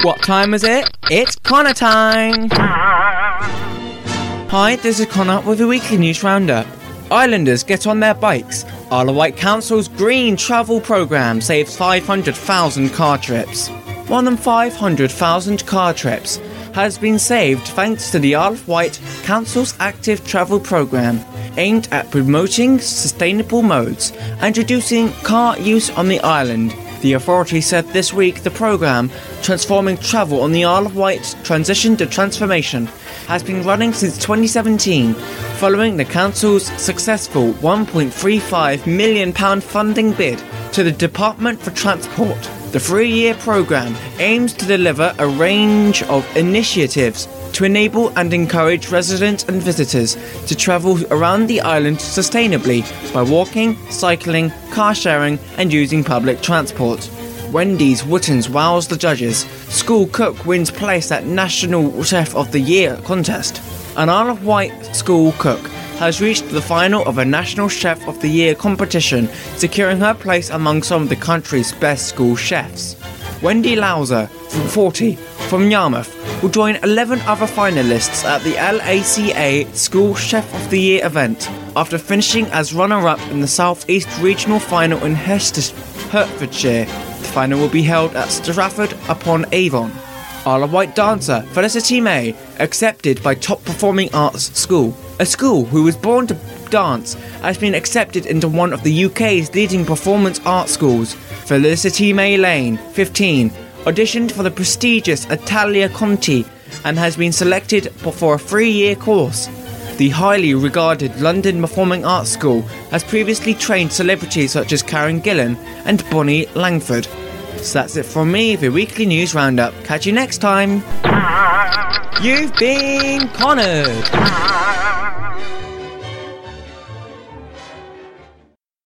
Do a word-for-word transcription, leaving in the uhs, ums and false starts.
What time is it? It's Connor time! Hi, this is Connor with a weekly news roundup. Islanders get on their bikes. Isle of Wight Council's green travel programme saves five hundred thousand car trips. More than five hundred thousand car trips has been saved thanks to the Isle of Wight Council's active travel programme, aimed at promoting sustainable modes and reducing car use on the island. The authority said this week the programme, Transforming Travel on the Isle of Wight Transition to Transformation, has been running since twenty seventeen, following the Council's successful one point three five million pounds funding bid to the Department for Transport. The three-year programme aims to deliver a range of initiatives to enable and encourage residents and visitors to travel around the island sustainably by walking, cycling, car sharing and using public transport. Wendy's Wootton's wows the judges. School cook wins place at National Chef of the Year contest. An Isle of Wight school cook has reached the final of a National Chef of the Year competition, securing her place among some of the country's best school chefs. Wendy Lauser, from forty, from Yarmouth, will join eleven other finalists at the L A C A School Chef of the Year event, after finishing as runner-up in the South East Regional Final in Hester- Hertfordshire. The final will be held at Stratford-upon-Avon. Isle of Wight dancer Felicity May accepted by Top Performing Arts School. A school who was born to dance has been accepted into one of the U K's leading performance art schools. Felicity May Lane, fifteen, auditioned for the prestigious Italia Conti and has been selected for a three-year course. The highly regarded London Performing Arts School has previously trained celebrities such as Karen Gillan and Bonnie Langford. So that's it from me for your weekly news roundup. Catch you next time. You've been cornered.